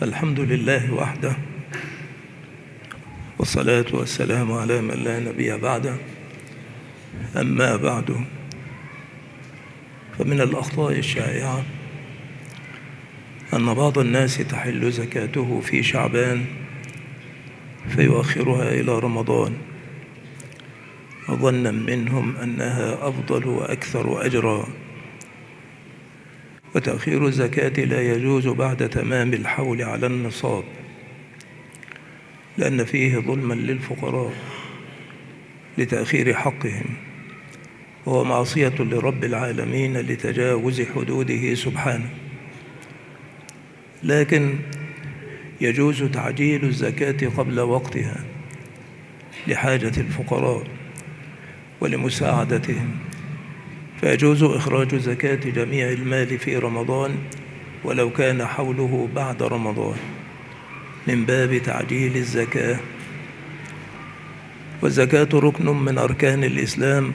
الحمد لله وحده، والصلاة والسلام على من لا نبي بعده. أما بعد، فمن الأخطاء الشائعة أن بعض الناس تحل زكاته في شعبان فيؤخرها إلى رمضان ظنا منهم أنها أفضل وأكثر أجرا. وتأخير الزكاة لا يجوز بعد تمام الحول على النصاب، لأن فيه ظلما للفقراء لتأخير حقهم، وهو معصية لرب العالمين لتجاوز حدوده سبحانه. لكن يجوز تعجيل الزكاة قبل وقتها لحاجة الفقراء ولمساعدتهم، فيجوز إخراج زكاة جميع المال في رمضان ولو كان حوله بعد رمضان من باب تعجيل الزكاة. والزكاة ركن من أركان الإسلام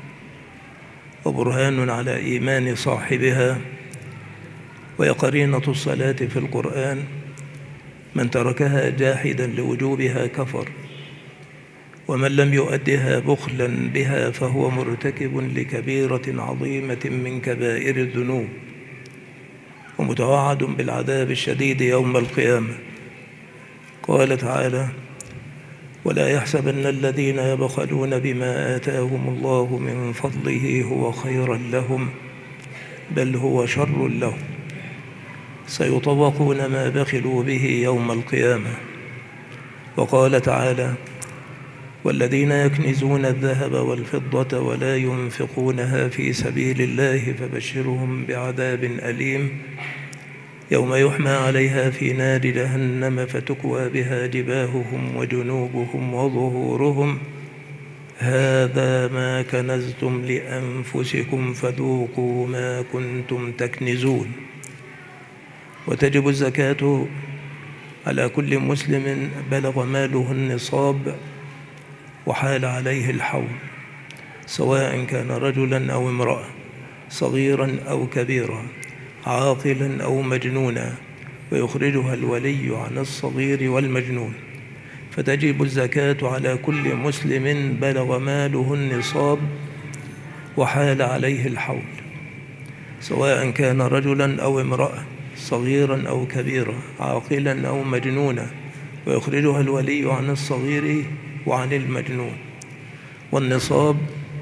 وبرهان على إيمان صاحبها، وهي قرينة الصلاة في القرآن: من تركها جاحدا لوجوبها كفر، ومن لم يؤدها بخلا بها فهو مرتكب لكبيرة عظيمة من كبائر الذنوب، ومتوعد بالعذاب الشديد يوم القيامة. قال تعالى: ولا يحسبن الذين يبخلون بما آتاهم الله من فضله هو خيرا لهم بل هو شر لهم، سيطوقون ما بخلوا به يوم القيامة. وقال تعالى: والذين يكنزون الذهب والفضة ولا ينفقونها في سبيل الله فبشرهم بعذاب أليم يوم يحمى عليها في نار جهنم فتكوى بها جباههم وجنوبهم وظهورهم هذا ما كنزتم لأنفسكم فذوقوا ما كنتم تكنزون. وتجب الزكاة على كل مسلم بلغ ماله النصاب وحال عليه الحول، سواء كان رجلا أو امرأة، صغيرا أو كبيرا، عاقلا أو مجنونا، ويخرجها الولي عن الصغير والمجنون. فتجب الزكاة على كل مسلم بلغ ماله النصاب وحال عليه الحول، سواء كان رجلا أو امرأة، صغيرا أو كبيرا، عاقلا أو مجنونا، ويخرجها الولي عن الصغير وعن المجنون. والنصاب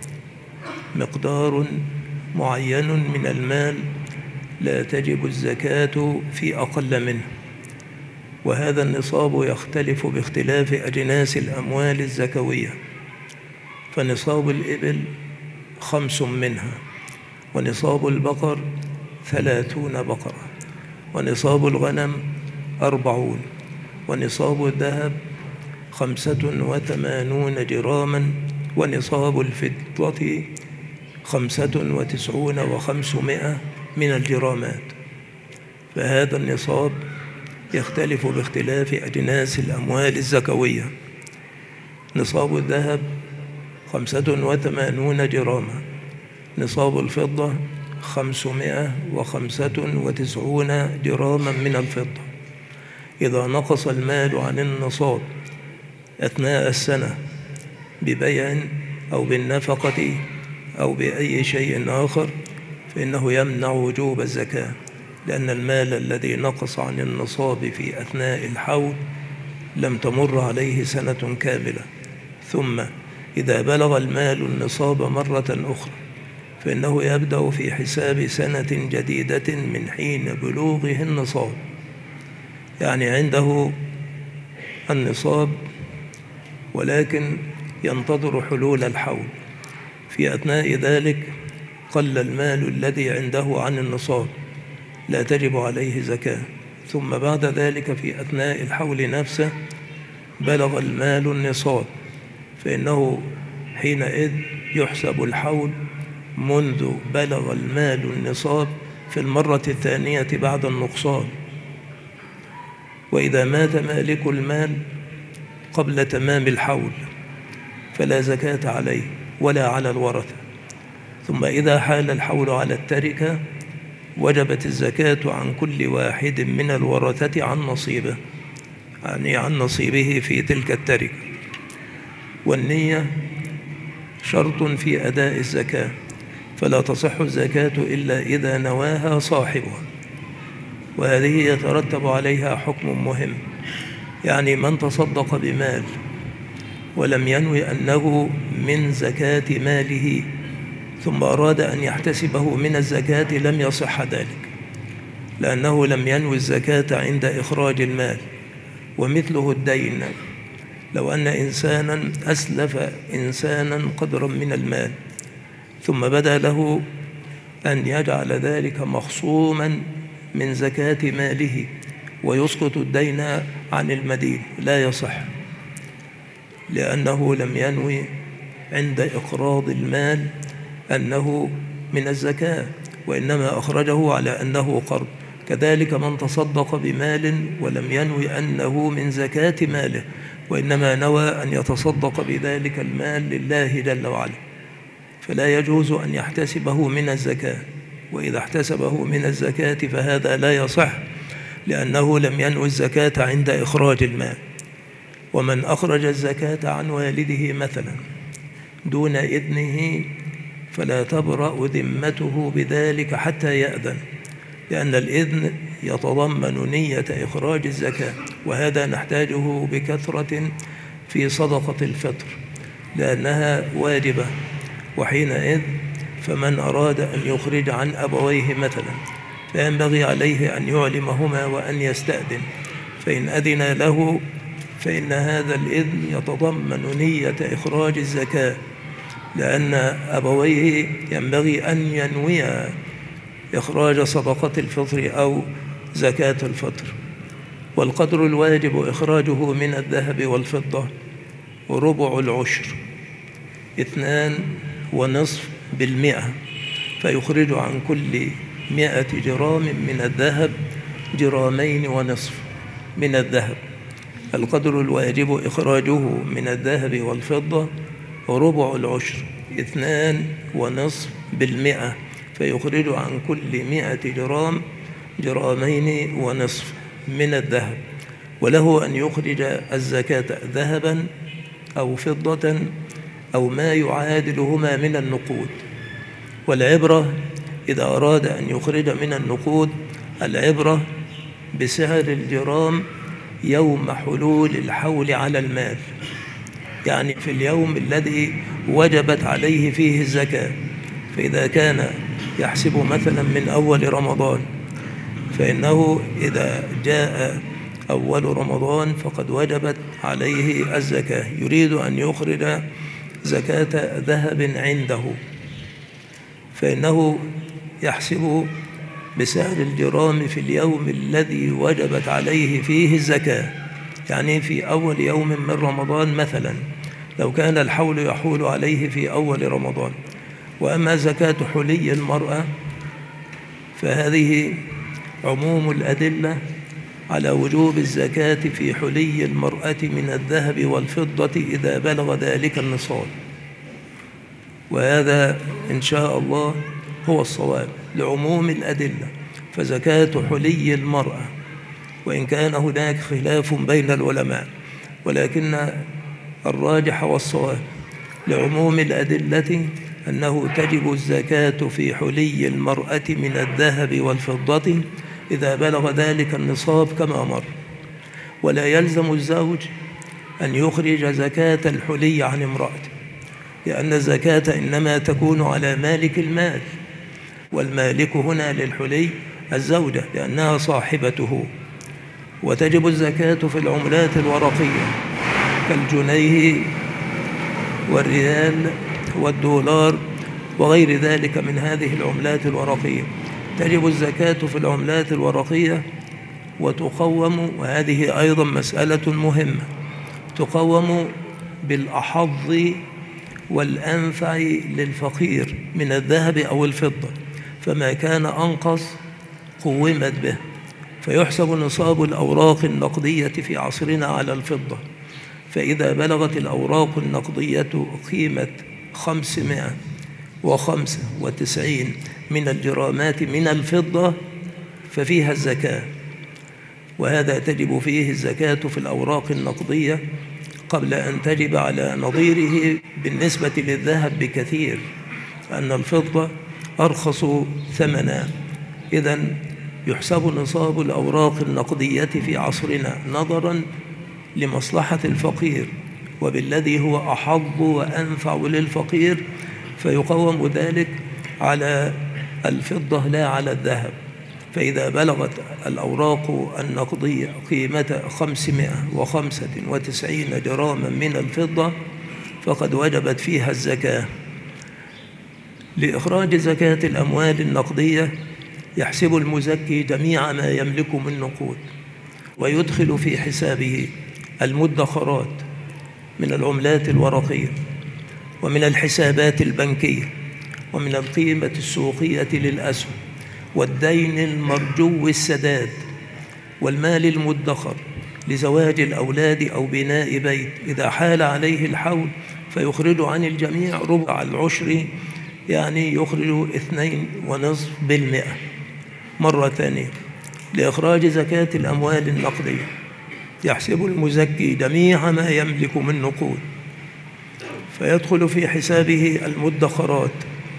مقدار معين من المال لا تجب الزكاة في أقل منه، وهذا النصاب يختلف باختلاف أجناس الأموال الزكوية. فنصاب الإبل 5 منها، ونصاب البقر 30 بقرة، ونصاب الغنم 40، ونصاب الذهب 85 جراما، ونصاب الفضة 95 من الجرامات. فهذا النصاب يختلف باختلاف أجناس الأموال الزكوية. نصاب الذهب 85 جراما، نصاب الفضة 595 جراما من الفضة. إذا نقص المال عن النصاب أثناء السنة ببيع أو بالنفقة أو بأي شيء آخر فإنه يمنع وجوب الزكاة، لأن المال الذي نقص عن النصاب في أثناء الحول لم تمر عليه سنة كاملة. ثم إذا بلغ المال النصاب مرة أخرى فإنه يبدأ في حساب سنة جديدة من حين بلوغه النصاب، يعني عنده النصاب ولكن ينتظر حلول الحول. في أثناء ذلك قل المال الذي عنده عن النصاب، لا تجب عليه زكاة. ثم بعد ذلك في أثناء الحول نفسه بلغ المال النصاب، فإنه حينئذ يحسب الحول منذ بلغ المال النصاب في المرة الثانية بعد النقصان. وإذا مات مالك المال قبل تمام الحول فلا زكاة عليه ولا على الورثة. ثم إذا حال الحول على التركة وجبت الزكاة عن كل واحد من الورثة عن نصيبه، يعني عن نصيبه في تلك التركة. والنية شرط في أداء الزكاة، فلا تصح الزكاة إلا إذا نواها صاحبها، وهذه يترتب عليها حكم مهم. يعني من تصدق بمال ولم ينوي أنه من زكاة ماله ثم أراد أن يحتسبه من الزكاة لم يصح ذلك، لأنه لم ينوي الزكاة عند إخراج المال. ومثله الدين، لو أن إنسانا أسلف إنسانا قدرا من المال ثم بدا له أن يجعل ذلك مخصوما من زكاة ماله ويسقط الدين عن المدين، لا يصح، لأنه لم ينوي عند إقراض المال أنه من الزكاة، وإنما أخرجه على أنه قرض. كذلك من تصدق بمال ولم ينوي أنه من زكاة ماله، وإنما نوى أن يتصدق بذلك المال لله جل وعلا، فلا يجوز أن يحتسبه من الزكاة. وإذا احتسبه من الزكاة فهذا لا يصح، لأنه لم ينوي الزكاة عند إخراج المال. ومن أخرج الزكاة عن والده مثلا دون إذنه فلا تبرأ ذمته بذلك حتى يأذن، لأن الإذن يتضمن نية إخراج الزكاة، وهذا نحتاجه بكثرة في صدقة الفطر لأنها واجبة. وحينئذ فمن أراد أن يخرج عن أبويه مثلا فينبغي عليه أن يعلمهما وأن يستأذن، فإن أذن له فإن هذا الإذن يتضمن نية إخراج الزكاة، لأن أبويه ينبغي أن ينويا إخراج صدقة الفطر أو زكاة الفطر. والقدر الواجب إخراجه من الذهب والفضة ربع العشر 2.5%، فيخرج عن كل 100 جرام من الذهب 2.5 جرام من الذهب. القدر الواجب إخراجه من الذهب والفضة ربع العشر 2.5%، فيخرج عن كل 100 جرام 2.5 جرام من الذهب. وله أن يخرج الزكاة ذهبا أو فضة أو ما يعادلهما من النقود. والعبرة إذا أراد أن يخرج من النقود العبرة بسعر الجرام يوم حلول الحول على المال، يعني في اليوم الذي وجبت عليه فيه الزكاة. فإذا كان يحسب مثلا من أول رمضان فإنه إذا جاء أول رمضان فقد وجبت عليه الزكاة، يريد أن يخرج زكاة ذهب عنده، فإنه يحسب بسعر الجرام في اليوم الذي وجبت عليه فيه الزكاة، يعني في أول يوم من رمضان مثلا، لو كان الحول يحول عليه في أول رمضان. وأما زكاة حلي المرأة فهذه عموم الأدلة على وجوب الزكاة في حلي المرأة من الذهب والفضة إذا بلغ ذلك النصاب، وهذا إن شاء الله هو الصواب لعموم الأدلة. فزكاة حلي المرأة، وإن كان هناك خلاف بين العلماء، ولكن الراجح والصواب لعموم الأدلة أنه تجب الزكاة في حلي المرأة من الذهب والفضة إذا بلغ ذلك النصاب كما مر. ولا يلزم الزوج أن يخرج زكاة الحلي عن امرأته، لأن الزكاة إنما تكون على مالك المال، والمالك هنا للحلي الزوجة لأنها صاحبته. وتجب الزكاة في العملات الورقية كالجنيه والريال والدولار وغير ذلك من هذه العملات الورقية. تجب الزكاة في العملات الورقية وتقوم، وهذه أيضا مسألة مهمة، تقوم بالأحظ والأنفع للفقير من الذهب أو الفضة، فما كان أنقص قومت به. فيحسب نصاب الأوراق النقدية في عصرنا على الفضة، فإذا بلغت الأوراق النقدية قيمة 500 95 من الجرامات من الفضة ففيها الزكاة، وهذا تجب فيه الزكاة في الأوراق النقدية قبل أن تجب على نظيره بالنسبة للذهب بكثير، أن الفضة أرخص ثمنا. إذن يحسب نصاب الأوراق النقدية في عصرنا نظرا لمصلحة الفقير وبالذي هو أحظ وأنفع للفقير، فيقوم ذلك على الفضة لا على الذهب. فإذا بلغت الأوراق النقدية قيمة 595 جراما من الفضة فقد وجبت فيها الزكاة. لإخراج زكاة الأموال النقدية يحسب المزكي جميع ما يملك من نقود، ويدخل في حسابه المدخرات من العملات الورقية ومن الحسابات البنكية ومن القيمة السوقية للأسهم والدين المرجو السداد والمال المدخر لزواج الأولاد أو بناء بيت إذا حال عليه الحول، فيخرج عن الجميع ربع العشر، يعني يخرج 2.5%. مرة ثانية، لإخراج زكاة الأموال النقدية يحسب المزكي جميع ما يملك من نقود، فيدخل في حسابه المدخرات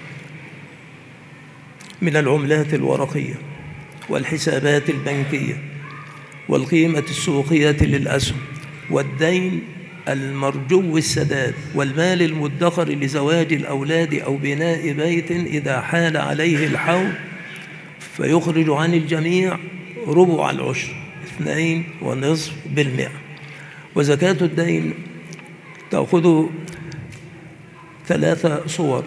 من العملات الورقية والحسابات البنكية والقيمة السوقية للأسهم والدين المرجو السداد والمال المدخر لزواج الأولاد أو بناء بيت إذا حال عليه الحول، فيخرج عن الجميع ربع العشر 2.5%. وزكاة الدين تأخذ 3 صور.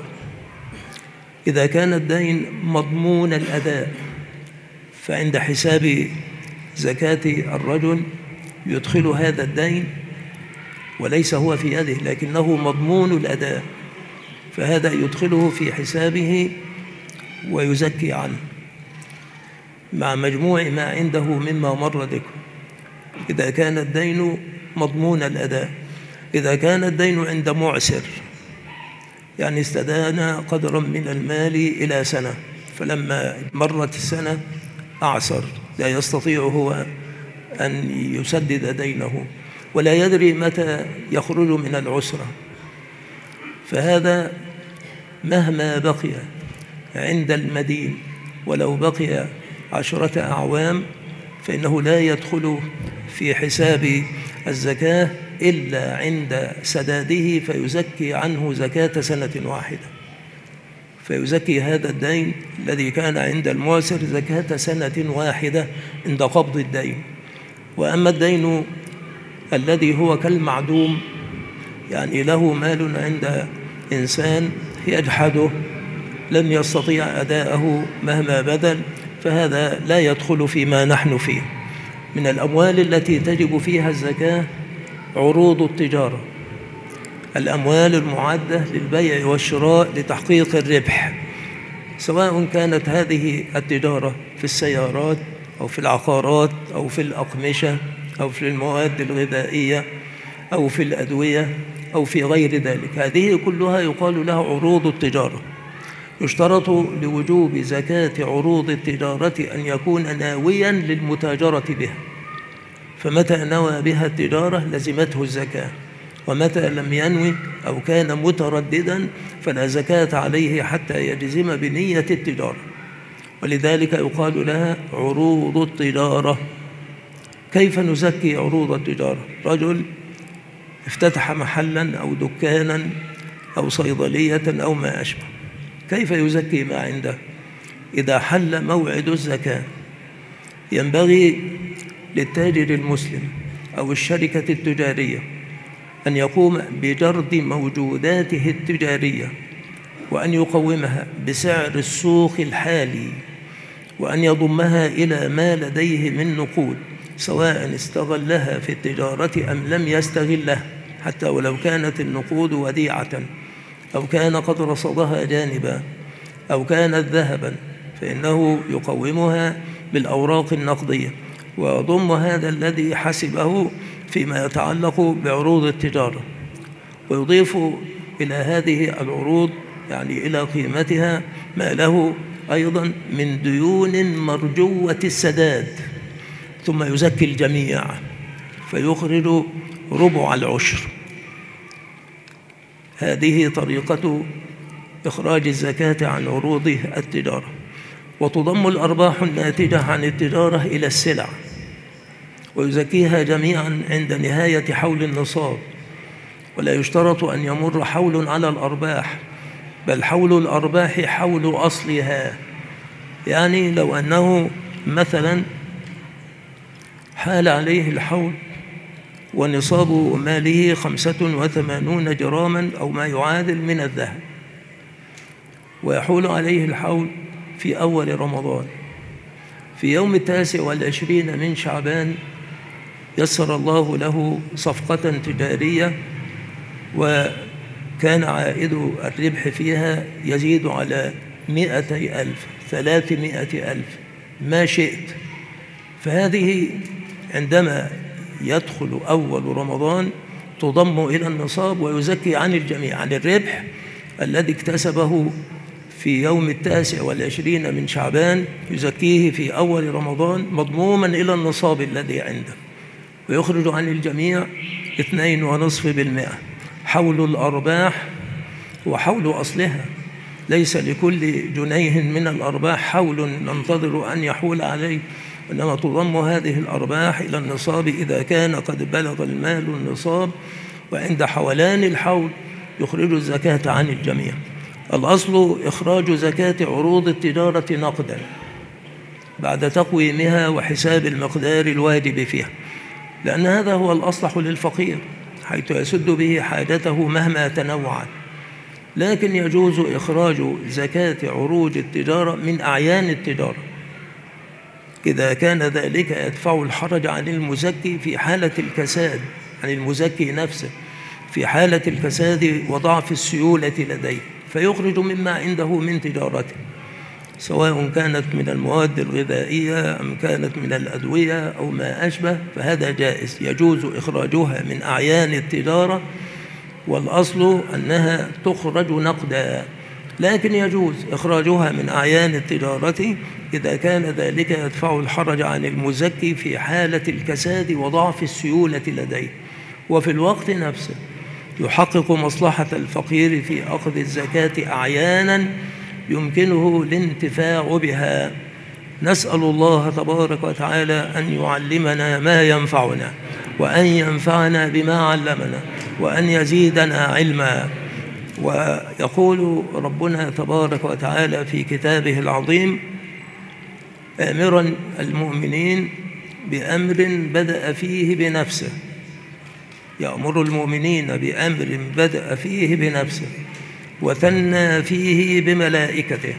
إذا كان الدين مضمون الأداء فعند حساب زكاة الرجل يدخل هذا الدين وليس هو في يده لكنه مضمون الأداء، فهذا يدخله في حسابه ويزكي عنه مع مجموع ما عنده مما مر ذكره. إذا كان الدين مضمون الأداء. إذا كان الدين عند معسر، يعني استدان قدرا من المال إلى سنة، فلما مرت السنة أعسر، لا يستطيع هو أن يسدد دينه ولا يدري متى يخرج من العسرة، فهذا مهما بقي عند المدين ولو بقي 10 أعوام فإنه لا يدخل في حساب الزكاة إلا عند سداده، فيزكي عنه زكاة سنة واحدة، فيزكي هذا الدين الذي كان عند المعسر زكاة سنة واحدة عند قبض الدين. وأما الدين الذي هو كالمعدوم، يعني له مال عند إنسان يجحده لن يستطيع أداءه مهما بذل، فهذا لا يدخل فيما نحن فيه. من الأموال التي تجب فيها الزكاة عروض التجارة، الأموال المعدة للبيع والشراء لتحقيق الربح، سواء كانت هذه التجارة في السيارات أو في العقارات أو في الأقمشة أو في المواد الغذائية أو في الأدوية أو في غير ذلك، هذه كلها يقال لها عروض التجارة. يشترط لوجوب زكاة عروض التجارة أن يكون ناويا للمتاجرة بها، فمتى نوى بها التجارة لزمته الزكاة، ومتى لم ينوي أو كان مترددا فلا زكاة عليه حتى يجزم بنية التجارة، ولذلك يقال لها عروض التجارة. كيف نزكي عروض التجارة؟ رجل افتتح محلا أو دكانا أو صيدلية أو ما أشبه، كيف يزكي ما عنده؟ إذا حل موعد الزكاة ينبغي للتاجر المسلم أو الشركة التجارية أن يقوم بجرد موجوداته التجارية وأن يقومها بسعر السوق الحالي، وأن يضمها إلى ما لديه من نقود، سواء استغلها في التجارة أم لم يستغلها، حتى ولو كانت النقود وديعة أو كان قد رصدها جانبا أو كانت ذهبا، فإنه يقومها بالأوراق النقدية ويضم هذا الذي حسبه فيما يتعلق بعروض التجارة، ويضيف إلى هذه العروض يعني إلى قيمتها ما له أيضا من ديون مرجوة السداد، ثم يزكي الجميع فيخرج ربع العشر. هذه طريقة إخراج الزكاة عن عروض التجارة. وتضم الأرباح الناتجة عن التجارة إلى السلع ويزكيها جميعا عند نهاية حول النصاب، ولا يشترط أن يمر حول على الأرباح، بل حول الأرباح حول أصلها. يعني لو أنه مثلا حال عليه الحول ونصاب ماله 85 جراما أو ما يعادل من الذهب، ويحول عليه الحول في أول رمضان، في يوم 29 من شعبان يسر الله له صفقة تجارية وكان عائد الربح فيها يزيد على 200,000 300,000 ما شئت. فهذه عندما يدخل أول رمضان تضم إلى النصاب ويزكي عن الجميع، عن الربح الذي اكتسبه في يوم 29 من شعبان يزكيه في أول رمضان مضموما إلى النصاب الذي عنده، ويخرج عن الجميع 2.5%. حول الأرباح وحول أصلها، ليس لكل جنيه من الأرباح حول ننتظر أن يحول عليه، إنما تضم هذه الأرباح إلى النصاب إذا كان قد بلغ المال النصاب، وعند حولان الحول يخرج الزكاة عن الجميع. الأصل إخراج زكاة عروض التجارة نقدا بعد تقويمها وحساب المقدار الواجب فيها، لأن هذا هو الأصلح للفقير حيث يسد به حاجته مهما تنوعت. لكن يجوز إخراج زكاة عروض التجارة من أعيان التجارة إذا كان ذلك يدفع الحرج عن المزكي في حالة الكساد، عن المزكي نفسه في حالة الكساد وضعف السيولة لديه، فيخرج مما عنده من تجارته، سواء كانت من المواد الغذائية أم كانت من الأدوية أو ما أشبه، فهذا جائز، يجوز إخراجها من أعيان التجارة، والأصل أنها تخرج نقدا. لكن يجوز إخراجها من أعيان التجارة إذا كان ذلك يدفع الحرج عن المزكي في حالة الكساد وضعف السيولة لديه، وفي الوقت نفسه يحقق مصلحة الفقير في أخذ الزكاة أعيانا يمكنه الانتفاع بها. نسأل الله تبارك وتعالى أن يعلمنا ما ينفعنا، وأن ينفعنا بما علمنا، وأن يزيدنا علما. ويقول ربنا تبارك وتعالى في كتابه العظيم آمرا المؤمنين بأمر بدأ فيه بنفسه، يأمر المؤمنين بأمر بدأ فيه بنفسه وثنى فيه بملائكته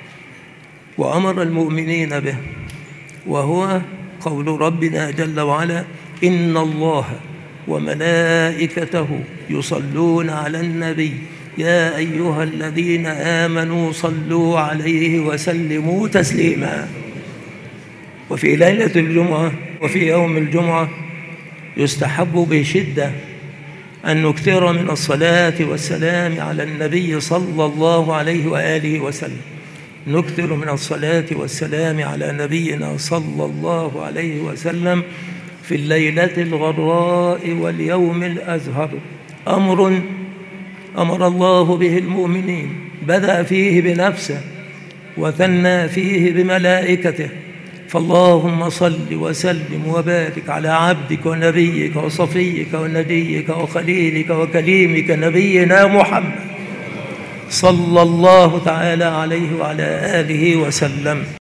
وأمر المؤمنين به، وهو قول ربنا جل وعلا إن الله وملائكته يصلون على النبي يا أيها الذين آمنوا صلوا عليه وسلموا تسليما. وفي ليلة الجمعة وفي يوم الجمعة يستحب بشدة أن نكثر من الصلاة والسلام على النبي صلى الله عليه وآله وسلم، نكثر من الصلاة والسلام على نبينا صلى الله عليه وسلم في الليلة الغراء واليوم الأزهر. أمر الله به المؤمنين، بدأ فيه بنفسه وثنى فيه بملائكته، فاللهم صل وسلم وبارك على عبدك ونبيك وصفيك ونجيك وخليلك وكليمك نبينا محمد صلى الله تعالى عليه وعلى آله وسلم.